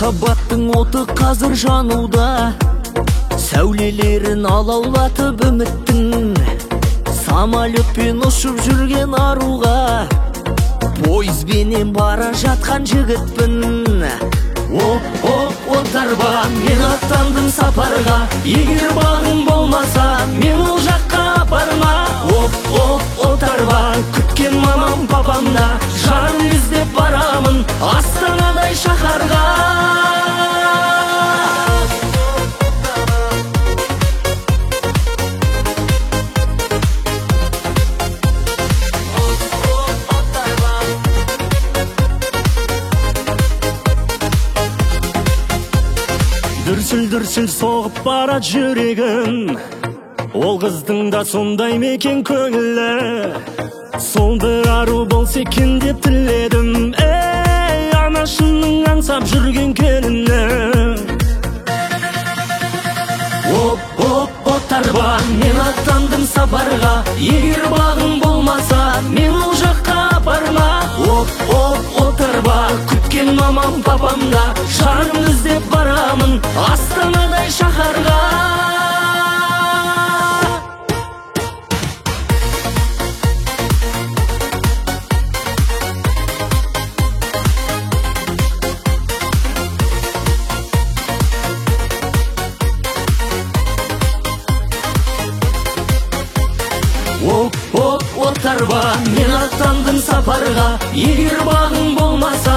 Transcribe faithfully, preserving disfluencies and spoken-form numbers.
Махаббаттың оты қазір жануда, сәулелерін алаулатып үміттің. Самолетпен ұшып жүрген аруға, пойызбенен бара жатқан жігітпін. Оп, оп, отарба, мен аттандым сапарға. Егер бағым болмаса, мен ол жаққа апарма. Оп, оп, отарба, күткен мамам папамда, жарым іздеп барамын Астанадай шаһарға. Дүрсіл-дүрсіл соғып бара жүрегім, ол қыздың да сондай мекен көңілі. Сол бір ару болса екен деп тіледім, ей, анашымның аңсап жүрген келіні. Оп, оп, отарба, мен аттандым сапарға. Егер бағың болмаса, мен ол жаққа апарма. Оп, оп, отарба, күткен мамам папамда, жарым іздеп барамын Астанадай шаһарға. Оп, оп, отарба, мен аттандым сапарға. Егер бағың болмаса,